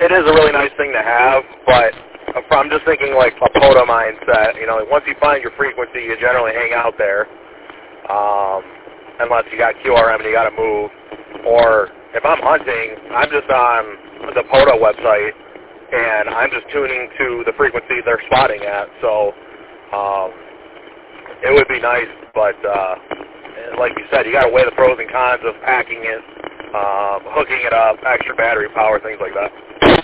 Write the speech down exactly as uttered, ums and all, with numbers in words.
it is a really nice thing to have, but I'm just thinking like a POTA mindset. You know, like once you find your frequency, you generally hang out there, um, unless you got Q R M and you got to move. Or if I'm hunting, I'm just on the POTA website, and I'm just tuning to the frequency they're spotting at. So um, it would be nice, but uh, like you said, you got to weigh the pros and cons of packing it, um, hooking it up, extra battery power, things like that.